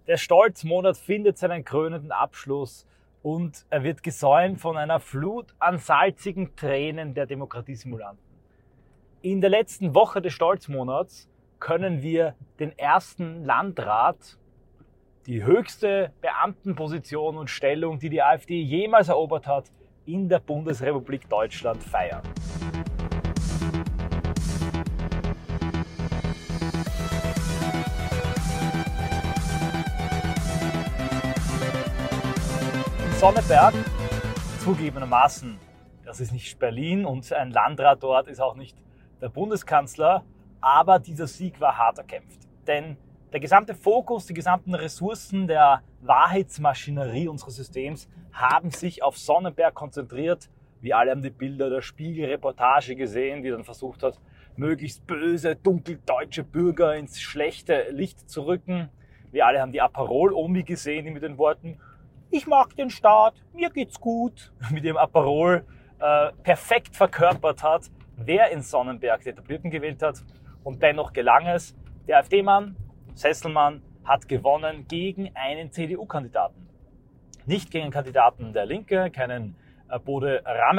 Der Stolzmonat findet seinen krönenden Abschluss und er wird gesäumt von einer Flut an salzigen Tränen der Demokratiesimulanten. In der letzten Woche des Stolzmonats können wir den ersten Landrat, die höchste Beamtenposition und Stellung, die die AfD jemals erobert hat, in der Bundesrepublik Deutschland feiern. Sonneberg, zugegebenermaßen, das ist nicht Berlin und ein Landrat dort ist auch nicht der Bundeskanzler, aber dieser Sieg war hart erkämpft. Denn der gesamte Fokus, die gesamten Ressourcen der Wahrheitsmaschinerie unseres Systems haben sich auf Sonneberg konzentriert. Wir alle haben die Bilder der Spiegel-Reportage gesehen, die dann versucht hat, möglichst böse, dunkeldeutsche Bürger ins schlechte Licht zu rücken. Wir alle haben die Aperol-Omi gesehen, die mit den Worten "Ich mag den Staat, mir geht's gut" mit dem Aperol perfekt verkörpert hat, wer in Sonnenberg die Etablierten gewählt hat. Und dennoch gelang es. Der AfD-Mann, Sesselmann, hat gewonnen gegen einen CDU-Kandidaten. Nicht gegen einen Kandidaten der Linke, keinen Bode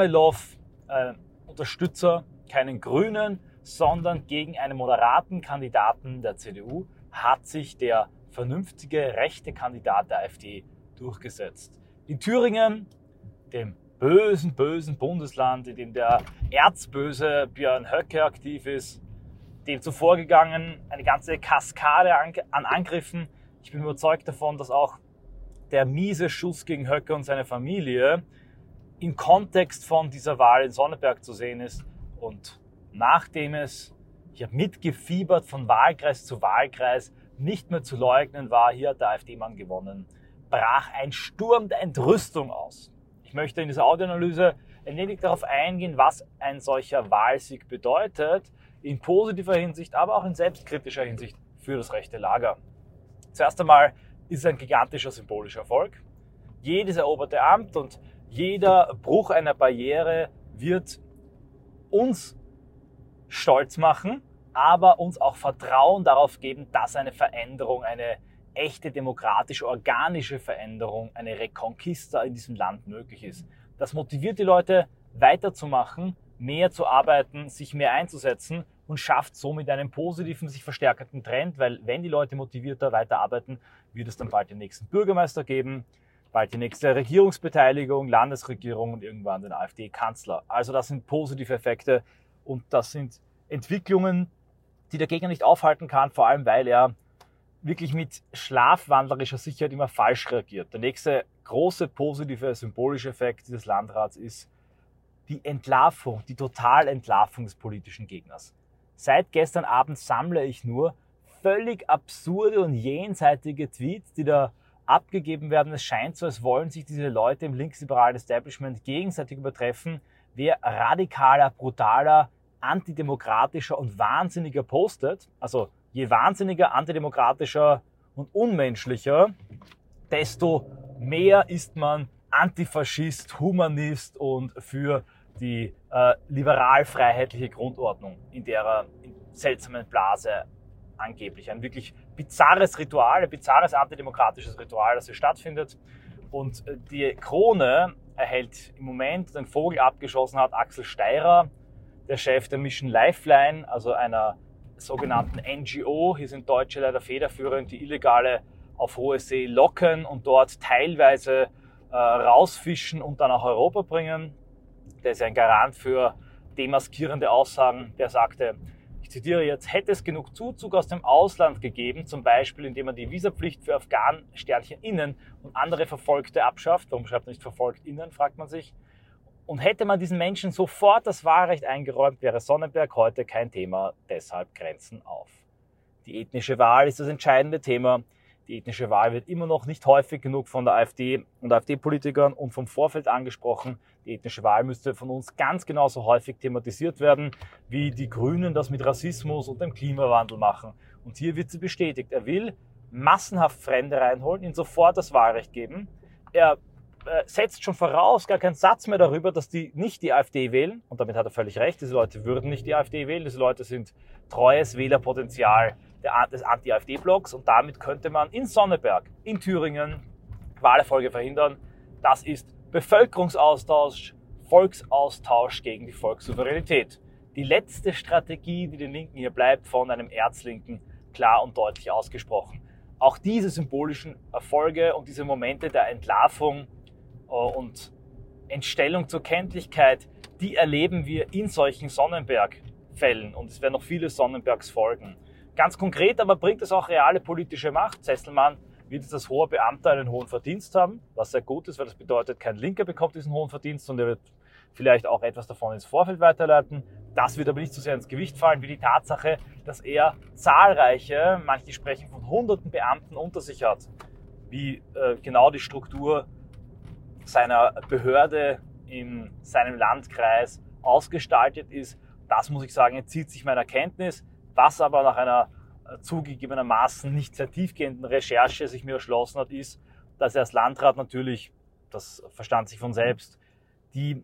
Ramelow-Unterstützer, keinen Grünen, sondern gegen einen moderaten Kandidaten der CDU hat sich der vernünftige rechte Kandidat der AfD durchgesetzt. In Thüringen, dem bösen Bundesland, in dem der erzböse Björn Höcke aktiv ist, dem zuvor gegangen eine ganze Kaskade an Angriffen. Ich bin überzeugt davon, dass auch der miese Schuss gegen Höcke und seine Familie im Kontext von dieser Wahl in Sonneberg zu sehen ist. Und nachdem ich habe mitgefiebert von Wahlkreis zu Wahlkreis, nicht mehr zu leugnen war, hier hat der AfD-Mann gewonnen, brach ein Sturm der Entrüstung aus. Ich möchte in dieser Audioanalyse ein wenig darauf eingehen, was ein solcher Wahlsieg bedeutet, in positiver Hinsicht, aber auch in selbstkritischer Hinsicht für das rechte Lager. Zuerst einmal ist es ein gigantischer symbolischer Erfolg. Jedes eroberte Amt und jeder Bruch einer Barriere wird uns stolz machen, aber uns auch Vertrauen darauf geben, dass eine Veränderung, eine echte demokratische, organische Veränderung, eine Reconquista in diesem Land möglich ist. Das motiviert die Leute, weiterzumachen, mehr zu arbeiten, sich mehr einzusetzen und schafft somit einen positiven, sich verstärkenden Trend, weil wenn die Leute motivierter weiterarbeiten, wird es dann bald den nächsten Bürgermeister geben, bald die nächste Regierungsbeteiligung, Landesregierung und irgendwann den AfD-Kanzler. Also das sind positive Effekte und das sind Entwicklungen, die der Gegner nicht aufhalten kann, vor allem weil er wirklich mit schlafwandlerischer Sicherheit immer falsch reagiert. Der nächste große positive symbolische Effekt dieses Landrats ist die Entlarvung, die Totalentlarvung des politischen Gegners. Seit gestern Abend sammle ich nur völlig absurde und jenseitige Tweets, die da abgegeben werden. Es scheint so, als wollen sich diese Leute im linksliberalen Establishment gegenseitig übertreffen, wer radikaler, brutaler, antidemokratischer und wahnsinniger postet. Also je wahnsinniger, antidemokratischer und unmenschlicher, desto mehr ist man Antifaschist, Humanist und für die liberal-freiheitliche Grundordnung, in der in seltsamen Blase angeblich ein wirklich bizarres Ritual, ein bizarres antidemokratisches Ritual, das hier stattfindet. Und die Krone erhält im Moment den Vogel abgeschossen hat Axel Steirer, der Chef der Mission Lifeline, also einer sogenannten NGO. Hier sind Deutsche leider federführend, die Illegale auf hohe See locken und dort teilweise rausfischen und dann auch Europa bringen. Der ist ein Garant für demaskierende Aussagen. Der sagte, ich zitiere jetzt, hätte es genug Zuzug aus dem Ausland gegeben, zum Beispiel indem man die Visapflicht für Afghanen-Innen und andere Verfolgte abschafft. Warum schreibt man nicht Verfolgt-Innen, fragt man sich. Und hätte man diesen Menschen sofort das Wahlrecht eingeräumt, wäre Sonneberg heute kein Thema, deshalb Grenzen auf. Die ethnische Wahl ist das entscheidende Thema. Die ethnische Wahl wird immer noch nicht häufig genug von der AfD und AfD-Politikern und vom Vorfeld angesprochen. Die ethnische Wahl müsste von uns ganz genauso häufig thematisiert werden, wie die Grünen das mit Rassismus und dem Klimawandel machen. Und hier wird sie bestätigt. Er will massenhaft Fremde reinholen, ihnen sofort das Wahlrecht geben. Er setzt schon voraus, gar keinen Satz mehr darüber, dass die nicht die AfD wählen. Und damit hat er völlig recht. Diese Leute würden nicht die AfD wählen. Diese Leute sind treues Wählerpotenzial des Anti-AfD-Blocks und damit könnte man in Sonneberg, in Thüringen Wahlerfolge verhindern. Das ist Bevölkerungsaustausch, Volksaustausch gegen die Volkssouveränität. Die letzte Strategie, die den Linken hier bleibt, von einem Erzlinken klar und deutlich ausgesprochen. Auch diese symbolischen Erfolge und diese Momente der Entlarvung und Entstellung zur Kenntlichkeit, die erleben wir in solchen Sonnenberg-Fällen und es werden noch viele Sonnenbergs folgen. Ganz konkret aber bringt es auch reale politische Macht. Sesselmann wird jetzt als hoher Beamter einen hohen Verdienst haben, was sehr gut ist, weil das bedeutet, kein Linker bekommt diesen hohen Verdienst und er wird vielleicht auch etwas davon ins Vorfeld weiterleiten. Das wird aber nicht so sehr ins Gewicht fallen wie die Tatsache, dass er zahlreiche, manche sprechen von hunderten Beamten unter sich hat, wie genau die Struktur seiner Behörde in seinem Landkreis ausgestaltet ist. Das, muss ich sagen, entzieht sich meiner Kenntnis, was aber nach einer zugegebenermaßen nicht sehr tiefgehenden Recherche sich mir erschlossen hat, ist, dass er als Landrat natürlich, das verstand sich von selbst, die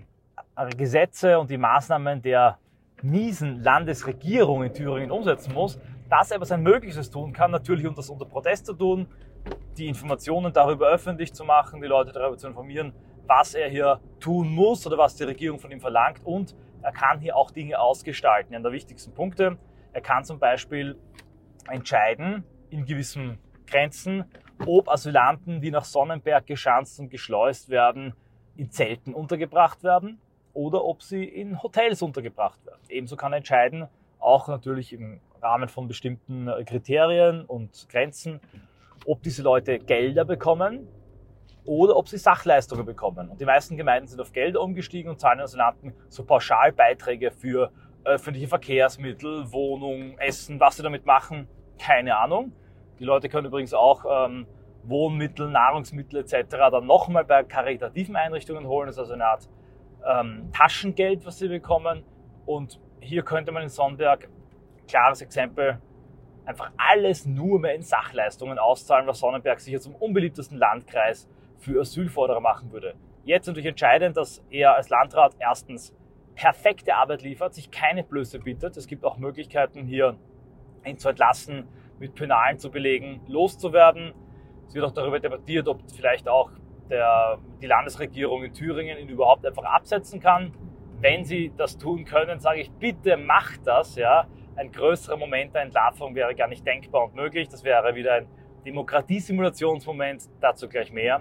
Gesetze und die Maßnahmen der miesen Landesregierung in Thüringen umsetzen muss, dass er aber sein Möglichstes tun kann, natürlich um das unter Protest zu tun, die Informationen darüber öffentlich zu machen, die Leute darüber zu informieren, was er hier tun muss oder was die Regierung von ihm verlangt und er kann hier auch Dinge ausgestalten. Einer der wichtigsten Punkte, er kann zum Beispiel entscheiden, in gewissen Grenzen, ob Asylanten, die nach Sonnenberg geschanzt und geschleust werden, in Zelten untergebracht werden oder ob sie in Hotels untergebracht werden. Ebenso kann er entscheiden, auch natürlich im Rahmen von bestimmten Kriterien und Grenzen, ob diese Leute Gelder bekommen oder ob sie Sachleistungen bekommen. Und die meisten Gemeinden sind auf Gelder umgestiegen und zahlen den Asylanten so Pauschalbeiträge für öffentliche Verkehrsmittel, Wohnung, Essen, was sie damit machen, keine Ahnung. Die Leute können übrigens auch Wohnmittel, Nahrungsmittel etc. dann nochmal bei karitativen Einrichtungen holen. Das ist also eine Art Taschengeld, was sie bekommen. Und hier könnte man in Sonnenberg, klares Exempel, einfach alles nur mehr in Sachleistungen auszahlen, was Sonnenberg sicher zum unbeliebtesten Landkreis für Asylforderer machen würde. Jetzt natürlich entscheidend, dass er als Landrat erstens perfekte Arbeit liefert, sich keine Blöße bietet. Es gibt auch Möglichkeiten, hier ihn zu entlassen, mit Penalen zu belegen, loszuwerden. Es wird auch darüber debattiert, ob vielleicht auch die Landesregierung in Thüringen ihn überhaupt einfach absetzen kann. Wenn sie das tun können, sage ich, bitte macht das. Ja. Ein größerer Moment der Entlarvung wäre gar nicht denkbar und möglich. Das wäre wieder ein Demokratiesimulationsmoment, dazu gleich mehr.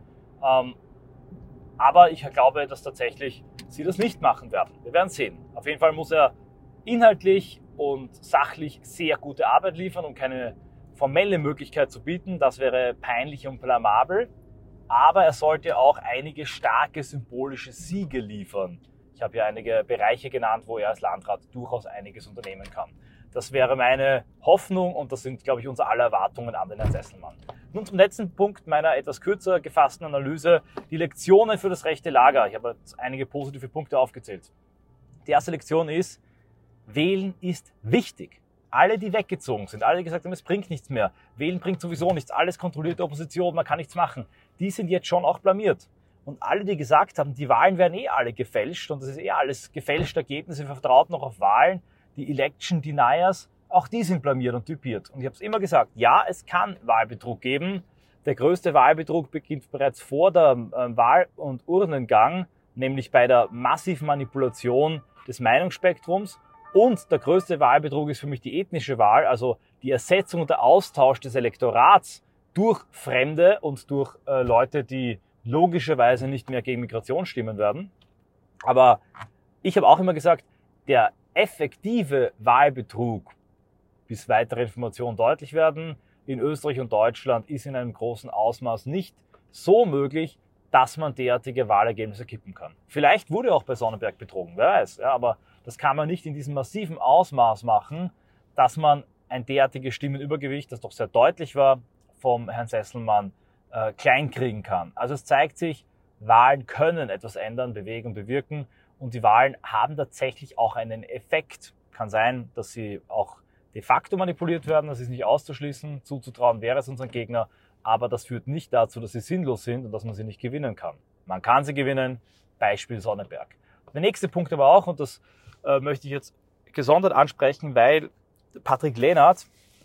Aber ich glaube, dass tatsächlich sie das nicht machen werden. Wir werden sehen. Auf jeden Fall muss er inhaltlich und sachlich sehr gute Arbeit liefern, um keine formelle Möglichkeit zu bieten. Das wäre peinlich und blamabel. Aber er sollte auch einige starke symbolische Siege liefern. Ich habe ja einige Bereiche genannt, wo er als Landrat durchaus einiges unternehmen kann. Das wäre meine Hoffnung und das sind, glaube ich, unsere aller Erwartungen an den Herrn Sesselmann. Nun zum letzten Punkt meiner etwas kürzer gefassten Analyse, die Lektionen für das rechte Lager. Ich habe jetzt einige positive Punkte aufgezählt. Die erste Lektion ist, wählen ist wichtig. Alle, die weggezogen sind, alle, die gesagt haben, es bringt nichts mehr, wählen bringt sowieso nichts, alles kontrollierte Opposition, man kann nichts machen, die sind jetzt schon auch blamiert. Und alle, die gesagt haben, die Wahlen werden eh alle gefälscht und das ist eh alles gefälschte Ergebnisse, wir vertrauen noch auf Wahlen, die Election Deniers, auch die sind blamiert und typiert. Und ich habe es immer gesagt, ja, es kann Wahlbetrug geben. Der größte Wahlbetrug beginnt bereits vor der Wahl- und Urnengang, nämlich bei der massiven Manipulation des Meinungsspektrums. Und der größte Wahlbetrug ist für mich die ethnische Wahl, also die Ersetzung und der Austausch des Elektorats durch Fremde und durch Leute, die logischerweise nicht mehr gegen Migration stimmen werden. Aber ich habe auch immer gesagt, der effektive Wahlbetrug, bis weitere Informationen deutlich werden, in Österreich und Deutschland ist in einem großen Ausmaß nicht so möglich, dass man derartige Wahlergebnisse kippen kann. Vielleicht wurde auch bei Sonnenberg betrogen, wer weiß, ja, aber das kann man nicht in diesem massiven Ausmaß machen, dass man ein derartiges Stimmenübergewicht, das doch sehr deutlich war, vom Herrn Sesselmann kleinkriegen kann. Also es zeigt sich, Wahlen können etwas ändern, bewegen und bewirken und die Wahlen haben tatsächlich auch einen Effekt. Kann sein, dass sie auch de facto manipuliert werden, das ist nicht auszuschließen, zuzutrauen wäre es unseren Gegner, aber das führt nicht dazu, dass sie sinnlos sind und dass man sie nicht gewinnen kann. Man kann sie gewinnen, Beispiel Sonnenberg. Der nächste Punkt aber auch, und das möchte ich jetzt gesondert ansprechen, weil Patrick Lehnert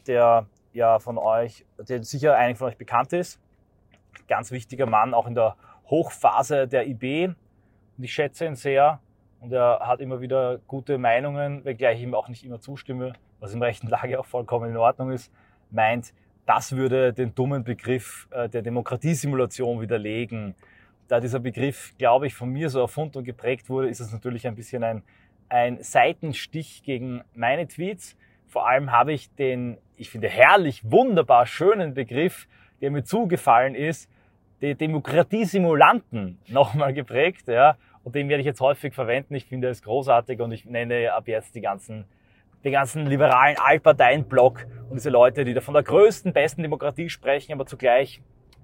der ja von euch, der sicher einigen von euch bekannt ist. Ganz wichtiger Mann, auch in der Hochphase der IB. Und ich schätze ihn sehr. Und er hat immer wieder gute Meinungen, wenngleich ich ihm auch nicht immer zustimme, was im rechten Lager auch vollkommen in Ordnung ist, meint, das würde den dummen Begriff der Demokratiesimulation widerlegen. Da dieser Begriff, glaube ich, von mir so erfunden und geprägt wurde, ist es natürlich ein bisschen ein Seitenstich gegen meine Tweets. Vor allem habe ich den, ich finde, herrlich, wunderbar schönen Begriff, der mir zugefallen ist, die Demokratiesimulanten nochmal geprägt, ja. Und den werde ich jetzt häufig verwenden. Ich finde es großartig und ich nenne ab jetzt den ganzen liberalen Altparteien-Block und diese Leute, die da von der größten, besten Demokratie sprechen, aber zugleich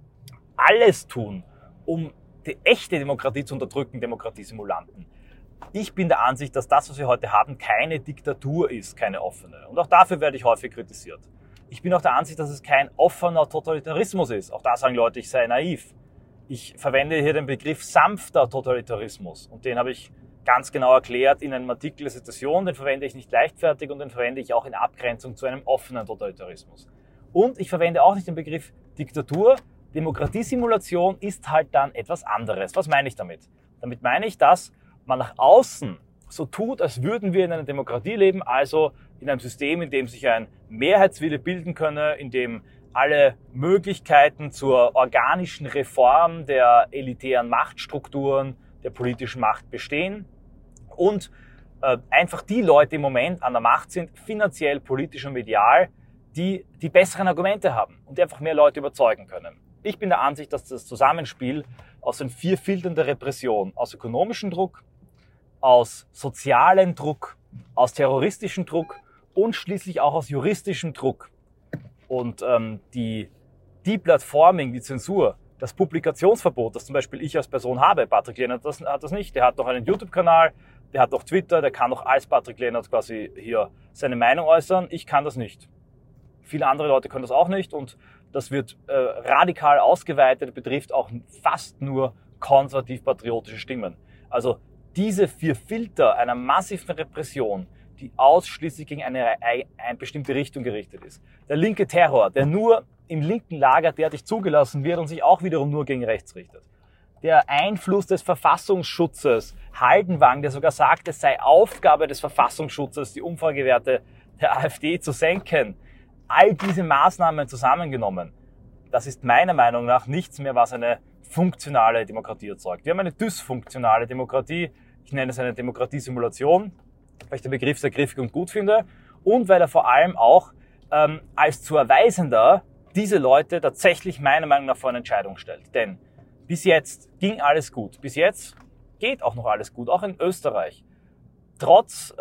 alles tun, um die echte Demokratie zu unterdrücken, Demokratiesimulanten. Ich bin der Ansicht, dass das, was wir heute haben, keine Diktatur ist, keine offene. Und auch dafür werde ich häufig kritisiert. Ich bin auch der Ansicht, dass es kein offener Totalitarismus ist. Auch da sagen Leute, ich sei naiv. Ich verwende hier den Begriff sanfter Totalitarismus. Und den habe ich ganz genau erklärt in einem Artikel der Situation. Den verwende ich nicht leichtfertig und den verwende ich auch in Abgrenzung zu einem offenen Totalitarismus. Und ich verwende auch nicht den Begriff Diktatur. Demokratiesimulation ist halt dann etwas anderes. Was meine ich damit? Damit meine ich, dass man nach außen so tut, als würden wir in einer Demokratie leben, also in einem System, in dem sich ein Mehrheitswille bilden könne, in dem alle Möglichkeiten zur organischen Reform der elitären Machtstrukturen, der politischen Macht bestehen und einfach die Leute im Moment an der Macht sind, finanziell, politisch und medial, die die besseren Argumente haben und die einfach mehr Leute überzeugen können. Ich bin der Ansicht, dass das Zusammenspiel aus den 4 Filtern der Repression, aus ökonomischem Druck, aus sozialem Druck, aus terroristischem Druck und schließlich auch aus juristischem Druck und die Deplatforming, die Zensur, das Publikationsverbot, das zum Beispiel ich als Person habe, Patrick Lehnert hat das nicht, der hat noch einen YouTube-Kanal, der hat noch Twitter, der kann noch als Patrick Lehnert quasi hier seine Meinung äußern, ich kann das nicht. Viele andere Leute können das auch nicht und das wird radikal ausgeweitet, betrifft auch fast nur konservativ-patriotische Stimmen. Also diese 4 Filter einer massiven Repression, die ausschließlich gegen eine bestimmte Richtung gerichtet ist. Der linke Terror, der nur im linken Lager derartig zugelassen wird und sich auch wiederum nur gegen rechts richtet. Der Einfluss des Verfassungsschutzes, Haldenwang, der sogar sagt, es sei Aufgabe des Verfassungsschutzes, die Umfragewerte der AfD zu senken. All diese Maßnahmen zusammengenommen, das ist meiner Meinung nach nichts mehr, was eine funktionale Demokratie erzeugt. Wir haben eine dysfunktionale Demokratie. Ich nenne es eine Demokratiesimulation, weil ich den Begriff sehr griffig und gut finde und weil er vor allem auch als zu erweisender diese Leute tatsächlich meiner Meinung nach vor eine Entscheidung stellt. Denn bis jetzt ging alles gut. Bis jetzt geht auch noch alles gut, auch in Österreich. Trotz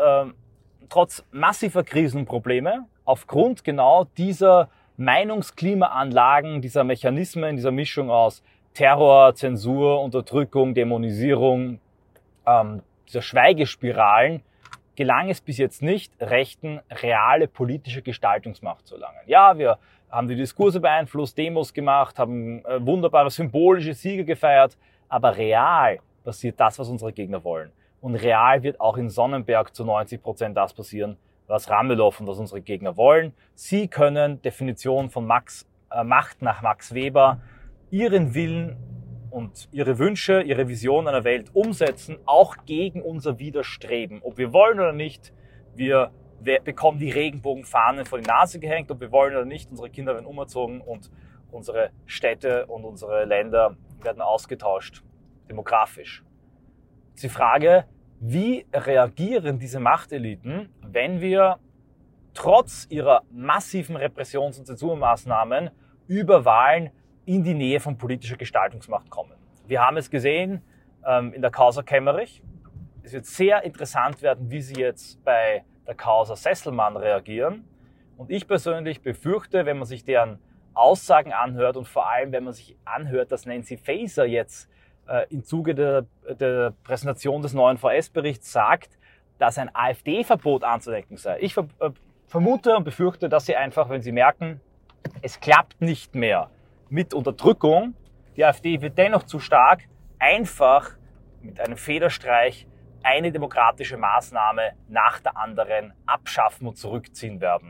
massiver Krisenprobleme, aufgrund genau dieser Meinungsklimaanlagen, dieser Mechanismen, dieser Mischung aus Terror, Zensur, Unterdrückung, Dämonisierung, dieser Schweigespiralen, gelang es bis jetzt nicht, Rechten reale politische Gestaltungsmacht zu erlangen. Ja, wir haben die Diskurse beeinflusst, Demos gemacht, haben wunderbare symbolische Siege gefeiert, aber real passiert das, was unsere Gegner wollen. Und real wird auch in Sonnenberg zu 90% das passieren, was Ramelow und was unsere Gegner wollen. Sie können, Definition von Macht nach Max Weber, ihren Willen und ihre Wünsche, ihre Vision einer Welt umsetzen, auch gegen unser Widerstreben. Ob wir wollen oder nicht, wir bekommen die Regenbogenfahnen vor die Nase gehängt, ob wir wollen oder nicht, unsere Kinder werden umerzogen und unsere Städte und unsere Länder werden ausgetauscht, demografisch. Die Frage, wie reagieren diese Machteliten, wenn wir trotz ihrer massiven Repressions- und Zensurmaßnahmen über Wahlen in die Nähe von politischer Gestaltungsmacht kommen. Wir haben es gesehen in der Causa Kemmerich. Es wird sehr interessant werden, wie sie jetzt bei der Causa Sesselmann reagieren. Und ich persönlich befürchte, wenn man sich deren Aussagen anhört und vor allem, wenn man sich anhört, dass Nancy Faeser jetzt im Zuge der Präsentation des neuen VS-Berichts sagt, dass ein AfD-Verbot anzudenken sei. Ich vermute und befürchte, dass sie einfach, wenn sie merken, es klappt nicht mehr mit Unterdrückung, die AfD wird dennoch zu stark, einfach mit einem Federstreich eine demokratische Maßnahme nach der anderen abschaffen und zurückziehen werden.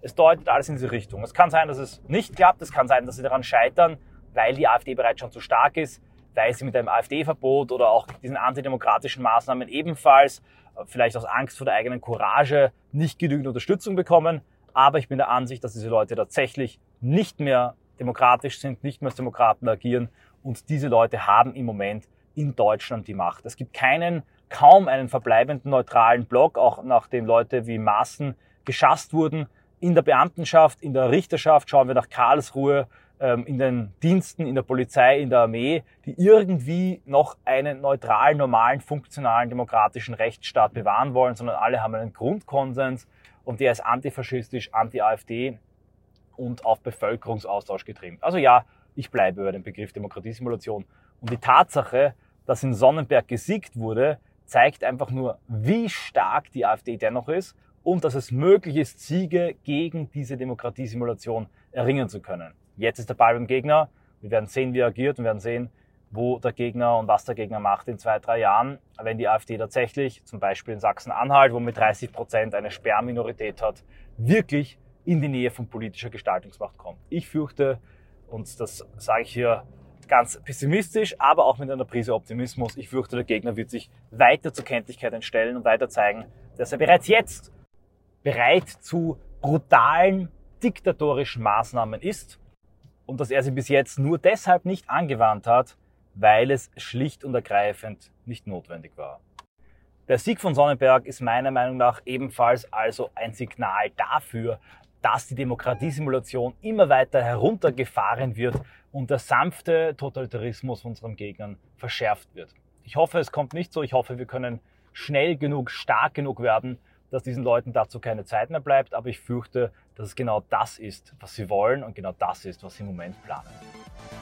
Es deutet alles in diese Richtung. Es kann sein, dass es nicht klappt, es kann sein, dass sie daran scheitern, weil die AfD bereits schon zu stark ist, weil sie mit einem AfD-Verbot oder auch diesen antidemokratischen Maßnahmen ebenfalls, vielleicht aus Angst vor der eigenen Courage, nicht genügend Unterstützung bekommen. Aber ich bin der Ansicht, dass diese Leute tatsächlich nicht mehr demokratisch sind, nicht mehr als Demokraten agieren und diese Leute haben im Moment in Deutschland die Macht. Es gibt kaum einen verbleibenden neutralen Block, auch nachdem Leute wie Maaßen geschasst wurden. In der Beamtenschaft, in der Richterschaft, schauen wir nach Karlsruhe, in den Diensten, in der Polizei, in der Armee, die irgendwie noch einen neutralen, normalen, funktionalen, demokratischen Rechtsstaat bewahren wollen, sondern alle haben einen Grundkonsens und der ist antifaschistisch, anti-AfD und auf Bevölkerungsaustausch getrimmt. Also ja, ich bleibe über den Begriff Demokratiesimulation. Und die Tatsache, dass in Sonnenberg gesiegt wurde, zeigt einfach nur, wie stark die AfD dennoch ist und dass es möglich ist, Siege gegen diese Demokratiesimulation erringen zu können. Jetzt ist der Ball beim Gegner. Wir werden sehen, wie er agiert und werden sehen, wo der Gegner und was der Gegner macht in 2-3 Jahren, wenn die AfD tatsächlich, zum Beispiel in Sachsen-Anhalt, wo mit 30% eine Sperrminorität hat, wirklich in die Nähe von politischer Gestaltungsmacht kommt. Ich fürchte, und das sage ich hier ganz pessimistisch, aber auch mit einer Prise Optimismus, ich fürchte, der Gegner wird sich weiter zur Kenntlichkeit entstellen und weiter zeigen, dass er bereits jetzt bereit zu brutalen, diktatorischen Maßnahmen ist und dass er sie bis jetzt nur deshalb nicht angewandt hat, weil es schlicht und ergreifend nicht notwendig war. Der Sieg von Sonnenberg ist meiner Meinung nach ebenfalls also ein Signal dafür, dass die Demokratiesimulation immer weiter heruntergefahren wird und der sanfte Totalitarismus von unseren Gegnern verschärft wird. Ich hoffe, es kommt nicht so. Ich hoffe, wir können schnell genug, stark genug werden, dass diesen Leuten dazu keine Zeit mehr bleibt. Aber ich fürchte, dass es genau das ist, was sie wollen und genau das ist, was sie im Moment planen.